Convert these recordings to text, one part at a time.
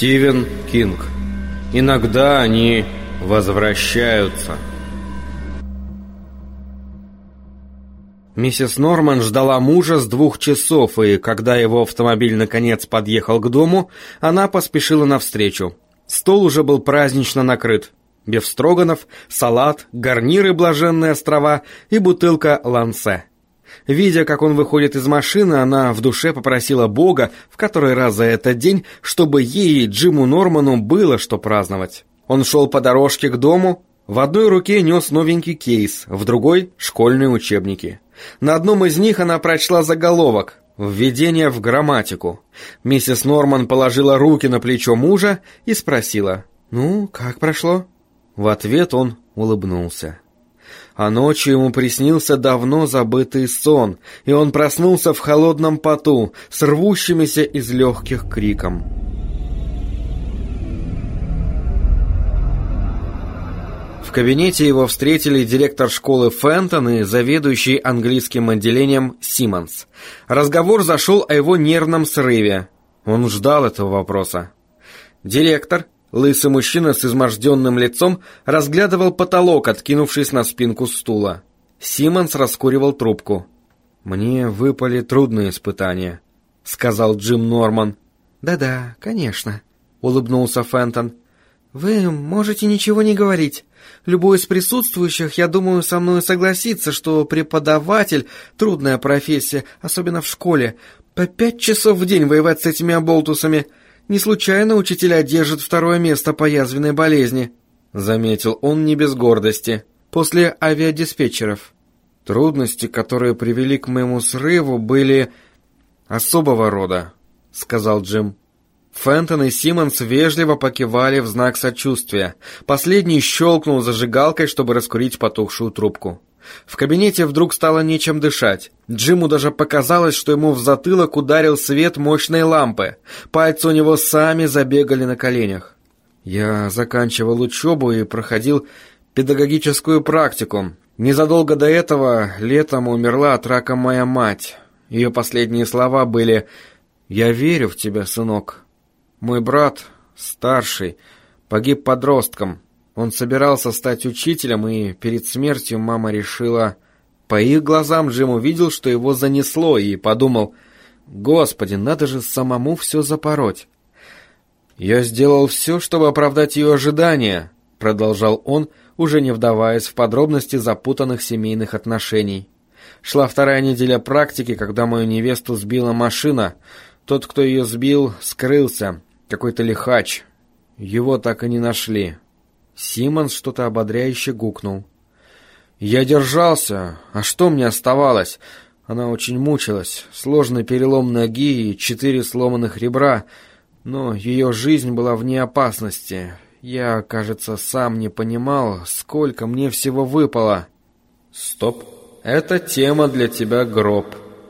Стивен Кинг. Иногда они возвращаются. Миссис Норман ждала мужа с 2 часов, и когда его автомобиль наконец подъехал к дому, она поспешила навстречу. Стол уже был празднично накрыт. Бефстроганов, салат, гарниры «Блаженные острова» и бутылка «Лансе». Видя, как он выходит из машины, она в душе попросила Бога в который раз за этот день, чтобы ей, Джиму Норману, было что праздновать. Он шел по дорожке к дому, в одной руке нес новенький кейс, в другой — школьные учебники. На одном из них она прочла заголовок «Введение в грамматику». Миссис Норман положила руки на плечо мужа и спросила: «Ну, как прошло?» В ответ он улыбнулся. А ночью ему приснился давно забытый сон, и он проснулся в холодном поту, с рвущимися из легких криком. В кабинете его встретили директор школы Фентон и заведующий английским отделением Симмонс. Разговор зашел о его нервном срыве. Он ждал этого вопроса. Директор, лысый мужчина с изможденным лицом, разглядывал потолок, откинувшись на спинку стула. Симмонс раскуривал трубку. «Мне выпали трудные испытания», — сказал Джим Норман. «Да-да, конечно», — улыбнулся Фентон. «Вы можете ничего не говорить. Любой из присутствующих, я думаю, со мной согласится, что преподаватель — трудная профессия, особенно в школе. По 5 часов в день воевать с этими оболтусами. Не случайно учителя держат 2-е место по язвенной болезни», — заметил он не без гордости, после авиадиспетчеров. «Трудности, которые привели к моему срыву, были особого рода», — сказал Джим. Фентон и Симмонс вежливо покивали в знак сочувствия. Последний щелкнул зажигалкой, чтобы раскурить потухшую трубку. В кабинете вдруг стало нечем дышать. Джиму даже показалось, что ему в затылок ударил свет мощной лампы. Пальцы у него сами забегали на коленях. «Я заканчивал учебу и проходил педагогическую практику. Незадолго до этого летом умерла от рака моя мать. Ее последние слова были: «Я верю в тебя, сынок». Мой брат, старший, погиб подростком. Он собирался стать учителем, и перед смертью мама решила... По их глазам Джим увидел, что его занесло, и подумал: «Господи, надо же самому все запороть». «Я сделал все, чтобы оправдать ее ожидания», — продолжал он, уже не вдаваясь в подробности запутанных семейных отношений. Шла 2-я неделя практики, когда мою невесту сбила машина. Тот, кто ее сбил, скрылся. Какой-то лихач. Его так и не нашли. Симмонс что-то ободряюще гукнул. Я держался. А что мне оставалось? Она очень мучилась. Сложный перелом ноги и 4 сломанных ребра. Но ее жизнь была вне опасности. Я, кажется, сам не понимал, сколько мне всего выпало. Стоп. Это тема для тебя, гроб.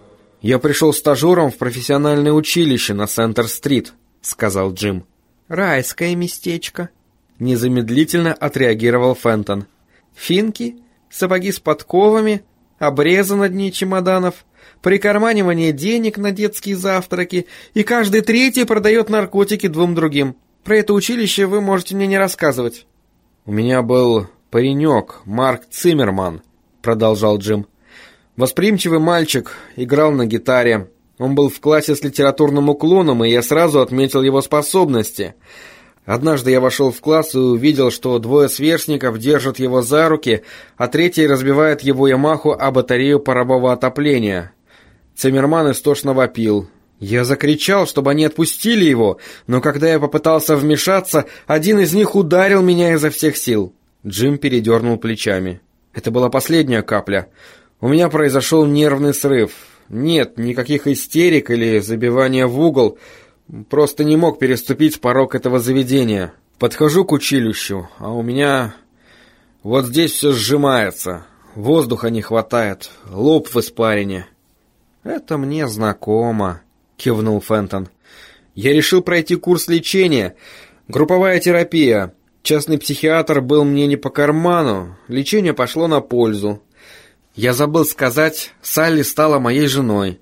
Я пришел стажером в профессиональное училище на Сентер-стрит, сказал Джим. «Райское местечко», — незамедлительно отреагировал Фентон. «Финки, сапоги с подковами, обрезы на дне чемоданов, прикарманивание денег на детские завтраки, и каждый 3-й продает наркотики 2 другим. Про это училище вы можете мне не рассказывать». «У меня был паренек, Марк Циммерман», — продолжал Джим. «Восприимчивый мальчик, играл на гитаре. Он был в классе с литературным уклоном, и я сразу отметил его способности. Однажды я вошел в класс и увидел, что 2 сверстников держат его за руки, а 3-й разбивает его Ямаху о батарею парового отопления. Циммерман истошно вопил. Я закричал, чтобы они отпустили его, но когда я попытался вмешаться, один из них ударил меня изо всех сил». Джим передернул плечами. «Это была последняя капля. У меня произошел нервный срыв. Нет, никаких истерик или забивания в угол. Просто не мог переступить порог этого заведения. Подхожу к училищу, а у меня... Вот здесь все сжимается. Воздуха не хватает. Лоб в испарине». «Это мне знакомо», — кивнул Фентон. «Я решил пройти курс лечения. Групповая терапия. Частный психиатр был мне не по карману. Лечение пошло на пользу. Я забыл сказать, Салли стала моей женой.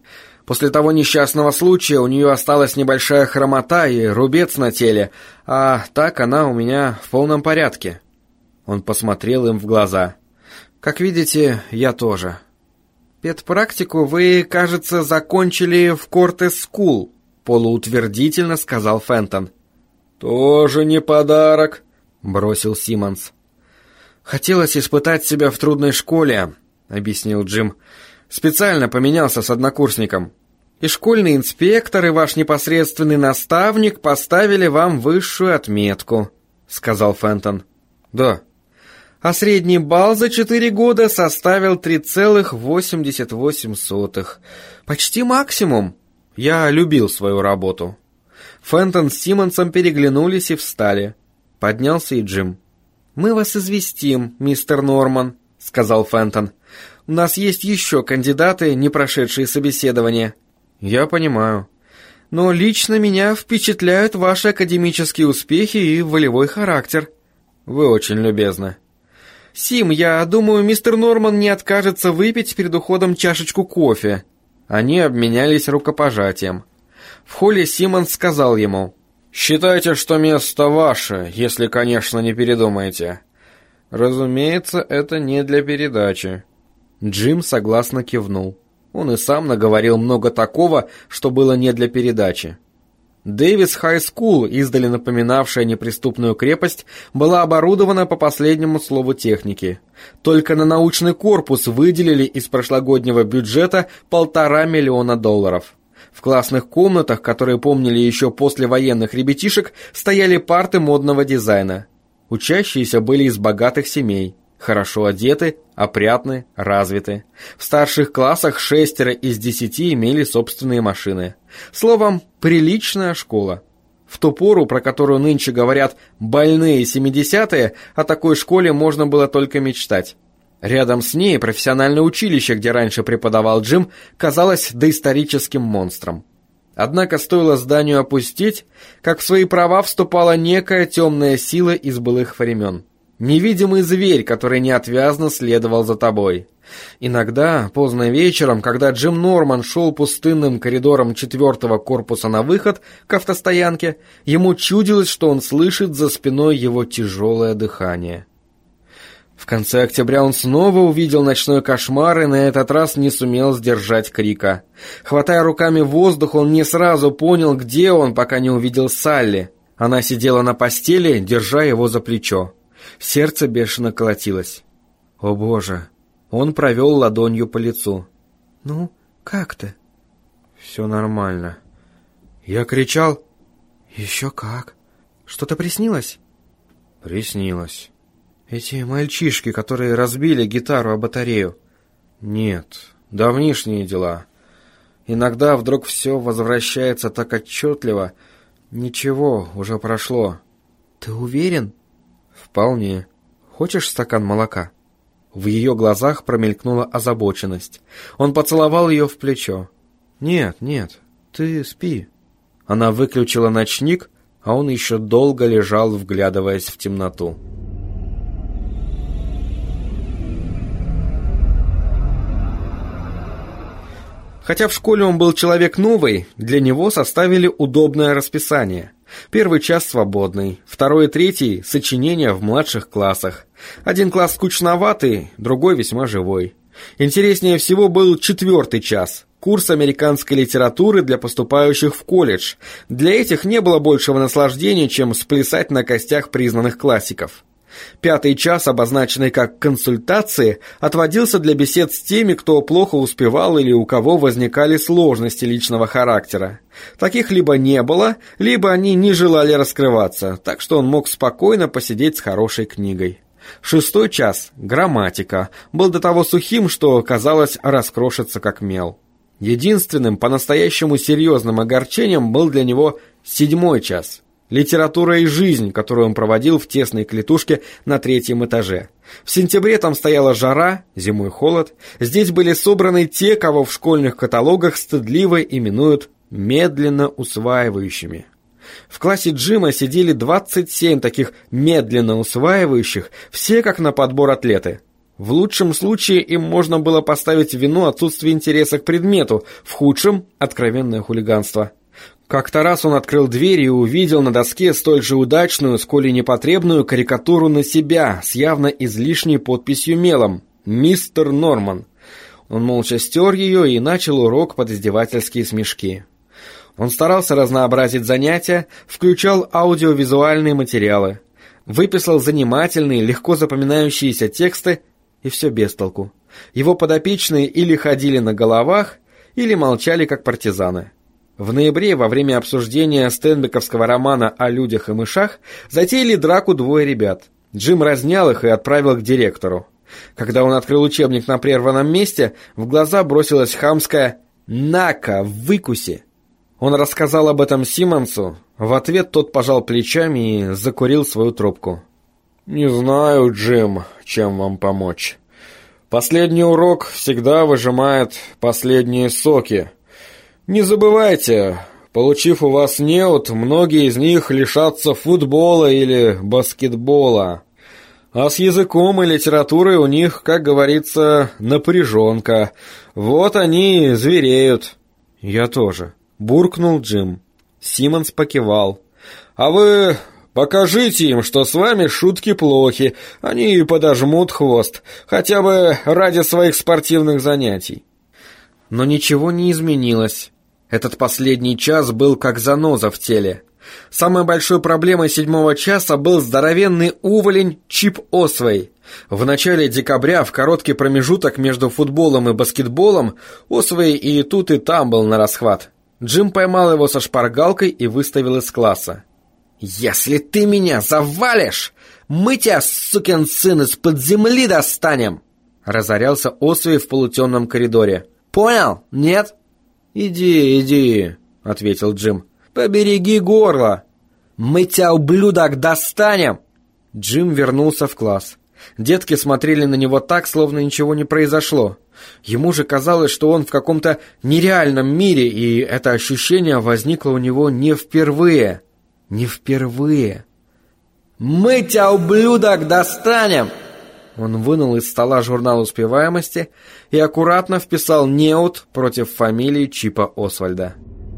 После того несчастного случая у нее осталась небольшая хромота и рубец на теле, а так она у меня в полном порядке». Он посмотрел им в глаза. «Как видите, я тоже». «Педпрактику вы, кажется, закончили в Кортес-скул», — полуутвердительно сказал Фентон. «Тоже не подарок», — бросил Симмонс. «Хотелось испытать себя в трудной школе», — объяснил Джим. «Специально поменялся с однокурсником. И школьный инспектор, и ваш непосредственный наставник поставили вам высшую отметку», — сказал Фентон. «Да». «А средний балл за 4 года составил 3,88. Почти максимум. Я любил свою работу». Фентон с Симмонсом переглянулись и встали. Поднялся и Джим. «Мы вас известим, мистер Норман», — сказал Фентон. «У нас есть еще кандидаты, не прошедшие собеседование». «Я понимаю. Но лично меня впечатляют ваши академические успехи и волевой характер». «Вы очень любезны». «Сим, я думаю, мистер Норман не откажется выпить перед уходом чашечку кофе». Они обменялись рукопожатием. В холле Симмонс сказал ему: «Считайте, что место ваше, если, конечно, не передумаете». «Разумеется, это не для передачи». Джим согласно кивнул. Он и сам наговорил много такого, что было не для передачи. Дэвис Хай-скул, издали напоминавшая неприступную крепость, была оборудована по последнему слову техники. Только на научный корпус выделили из прошлогоднего бюджета $1,5 миллиона. В классных комнатах, которые помнили еще после военных ребятишек, стояли парты модного дизайна. Учащиеся были из богатых семей, хорошо одеты, опрятны, развиты. В старших классах 6 из 10 имели собственные машины. Словом, приличная школа. В ту пору, про которую нынче говорят «больные 70-е», о такой школе можно было только мечтать. Рядом с ней профессиональное училище, где раньше преподавал Джим, казалось доисторическим монстром. Однако стоило зданию опустить, как в свои права вступала некая темная сила из былых времен. Невидимый зверь, который неотвязно следовал за тобой. Иногда, поздно вечером, когда Джим Норман шел пустынным коридором 4-го корпуса на выход к автостоянке, ему чудилось, что он слышит за спиной его тяжелое дыхание. В конце октября он снова увидел ночной кошмар и на этот раз не сумел сдержать крика. Хватая руками воздух, он не сразу понял, где он, пока не увидел Салли. Она сидела на постели, держа его за плечо. Сердце бешено колотилось. «О, Боже!» Он провел ладонью по лицу. «Ну, как ты?» «Все нормально». «Я кричал?» «Еще как. Что-то приснилось?» «Приснилось». «Эти мальчишки, которые разбили гитару о батарею?» «Нет, давнишние дела. Иногда вдруг все возвращается так отчетливо. Ничего, уже прошло». «Ты уверен?» «Вполне. Хочешь стакан молока?» В ее глазах промелькнула озабоченность. Он поцеловал ее в плечо. «Нет, нет, ты спи». Она выключила ночник, а он еще долго лежал, вглядываясь в темноту. Хотя в школе он был человек новый, для него составили удобное расписание. Первый час свободный, второй и третий — сочинения в младших классах. Один класс скучноватый, другой весьма живой. Интереснее всего был 4-й час — курс американской литературы для поступающих в колледж. Для этих не было большего наслаждения, чем сплясать на костях признанных классиков. 5-й час, обозначенный как консультации, отводился для бесед с теми, кто плохо успевал или у кого возникали сложности личного характера. Таких либо не было, либо они не желали раскрываться, так что он мог спокойно посидеть с хорошей книгой. 6-й час, грамматика, был до того сухим, что, казалось, раскрошится как мел. Единственным по-настоящему серьезным огорчением был для него 7-й час. Литература и жизнь, которую он проводил в тесной клетушке на 3-м этаже. В сентябре там стояла жара, зимой холод. Здесь были собраны те, кого в школьных каталогах стыдливо именуют медленно усваивающими. В классе Джима сидели 27 таких медленно усваивающих, все как на подбор атлеты. В лучшем случае им можно было поставить в вину отсутствие интереса к предмету, в худшем – откровенное хулиганство. Как-то раз он открыл дверь и увидел на доске столь же удачную, сколь и непотребную карикатуру на себя с явно излишней подписью мелом «Мистер Норман». Он молча стер ее и начал урок под издевательские смешки. Он старался разнообразить занятия, включал аудиовизуальные материалы, выписал занимательные, легко запоминающиеся тексты, и все без толку. Его подопечные или ходили на головах, или молчали как партизаны. В ноябре, во время обсуждения стенбековского романа о людях и мышах, затеяли драку двое ребят. Джим разнял их и отправил к директору. Когда он открыл учебник на прерванном месте, в глаза бросилась хамская «На-ка, выкуси!». Он рассказал об этом Симмонсу, в ответ тот пожал плечами и закурил свою трубку. «Не знаю, Джим, чем вам помочь. Последний урок всегда выжимает последние соки. Не забывайте, получив у вас неуд, многие из них лишатся футбола или баскетбола. А с языком и литературой у них, как говорится, напряженка. Вот они звереют». «Я тоже», — буркнул Джим. Симмонс покивал. «А вы покажите им, что с вами шутки плохи, они подожмут хвост, хотя бы ради своих спортивных занятий». Но ничего не изменилось. Этот последний час был как заноза в теле. Самой большой проблемой 7-го часа был здоровенный уволень Чип Освей. В начале декабря, в короткий промежуток между футболом и баскетболом, Освей и тут и там был на расхват. Джим поймал его со шпаргалкой и выставил из класса. «Если ты меня завалишь, мы тебя, сукин сын, из-под земли достанем!» Разорялся Освей в полутемном коридоре. «Понял? Нет?» «Иди», — ответил Джим. «Побереги горло!» «Мы тебя, ублюдок, достанем!» Джим вернулся в класс. Детки смотрели на него так, словно ничего не произошло. Ему же казалось, что он в каком-то нереальном мире, и это ощущение возникло у него не впервые. Не впервые. «Мы тебя, ублюдок, достанем!» Он вынул из стола журнал успеваемости и аккуратно вписал неуд против фамилии Чипа Освальда.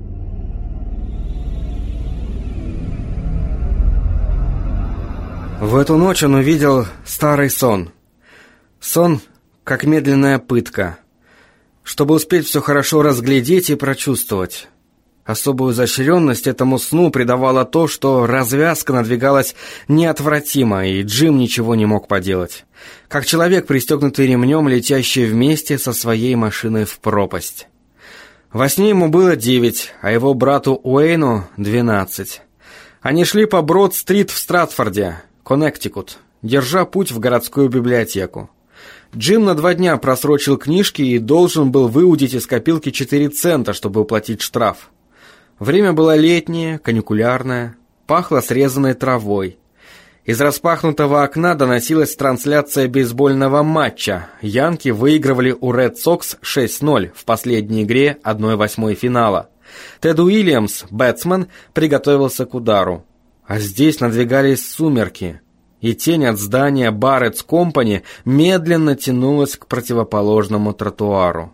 В эту ночь он увидел старый сон. Сон, как медленная пытка, чтобы успеть все хорошо разглядеть и прочувствовать. Особую изощренность этому сну придавало то, что развязка надвигалась неотвратимо, и Джим ничего не мог поделать. Как человек, пристегнутый ремнем, летящий вместе со своей машиной в пропасть. Во сне ему было 9, а его брату Уэйну 12. Они шли по Брод-стрит в Стратфорде, Коннектикут, держа путь в городскую библиотеку. Джим на 2 дня просрочил книжки и должен был выудить из копилки 4 цента, чтобы уплатить штраф. Время было летнее, каникулярное, пахло срезанной травой. Из распахнутого окна доносилась трансляция бейсбольного матча. Янки выигрывали у Ред Сокс 6-0 в последней игре 1/8 финала. Тед Уильямс, бэтсмен, приготовился к удару. А здесь надвигались сумерки, и тень от здания Барретс Компани медленно тянулась к противоположному тротуару.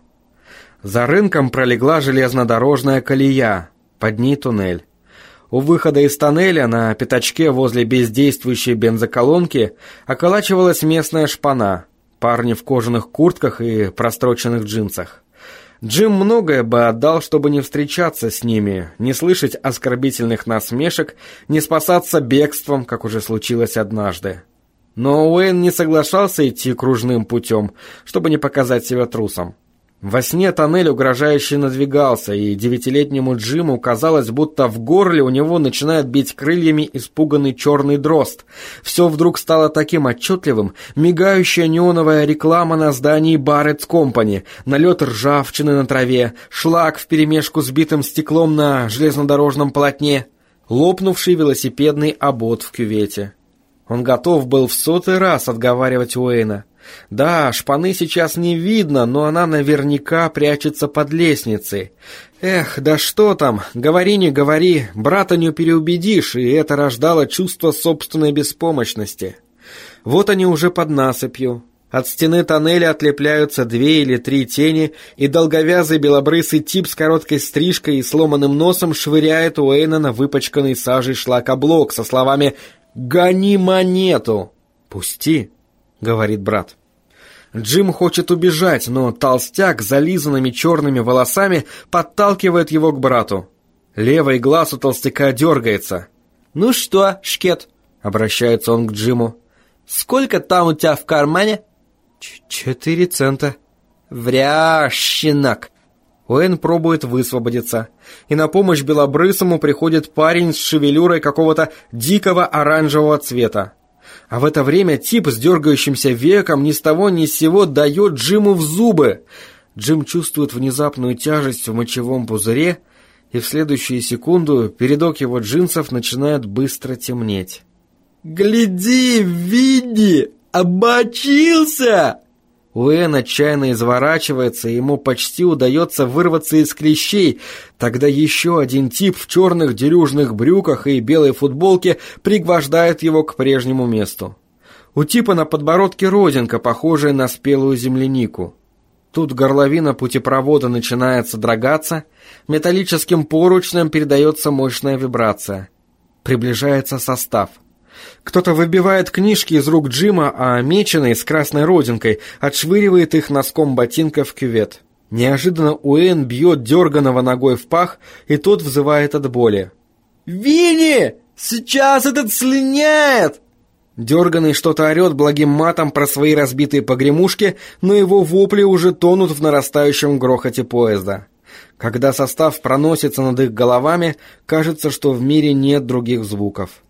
За рынком пролегла железнодорожная колея, под ней туннель. У выхода из тоннеля на пятачке возле бездействующей бензоколонки околачивалась местная шпана, парни в кожаных куртках и простроченных джинсах. Джим многое бы отдал, чтобы не встречаться с ними, не слышать оскорбительных насмешек, не спасаться бегством, как уже случилось однажды. Но Уэйн не соглашался идти кружным путем, чтобы не показать себя трусом. Во сне тоннель угрожающе надвигался, и 9-летнему Джиму казалось, будто в горле у него начинает бить крыльями испуганный черный дрозд. Все вдруг стало таким отчетливым: мигающая неоновая реклама на здании Барретс Компани, налет ржавчины на траве, шлак вперемешку с битым стеклом на железнодорожном полотне, лопнувший велосипедный обод в кювете. Он готов был в 100-й раз отговаривать Уэйна. Да, шпаны сейчас не видно, но она наверняка прячется под лестницей. Эх, да что там, говори не говори, брата не переубедишь, и это рождало чувство собственной беспомощности. Вот они уже под насыпью. От стены тоннеля отлепляются 2 или 3 тени, и долговязый белобрысый тип с короткой стрижкой и сломанным носом швыряет Уэйна на выпачканный сажей шлакоблок со словами «Гони монету!» «Пусти», — говорит брат. Джим хочет убежать, но толстяк с зализанными черными волосами подталкивает его к брату. Левый глаз у толстяка дергается. «Ну что, Шкет?» — обращается он к Джиму. «Сколько там у тебя в кармане?» 4 цента. «Вряжь, щенок!» Уэйн пробует высвободиться, и на помощь белобрысому приходит парень с шевелюрой какого-то дикого оранжевого цвета. А в это время тип с дергающимся веком ни с того ни с сего дает Джиму в зубы. Джим чувствует внезапную тяжесть в мочевом пузыре, и в следующую секунду передок его джинсов начинает быстро темнеть. «Гляди, Види! Обмочился!» Уэйн отчаянно изворачивается, и ему почти удается вырваться из клещей. Тогда еще один тип в черных дерюжных брюках и белой футболке пригвождает его к прежнему месту. У типа на подбородке родинка, похожая на спелую землянику. Тут горловина путепровода начинает содрогаться, металлическим поручням передается мощная вибрация. Приближается состав. Кто-то выбивает книжки из рук Джима, а меченый с красной родинкой отшвыривает их носком ботинка в кювет. Неожиданно Уэйн бьет дерганого ногой в пах, и тот взывает от боли. «Винни! Сейчас этот слиняет!» Дерганый что-то орет благим матом про свои разбитые погремушки, но его вопли уже тонут в нарастающем грохоте поезда. Когда состав проносится над их головами, кажется, что в мире нет других звуков.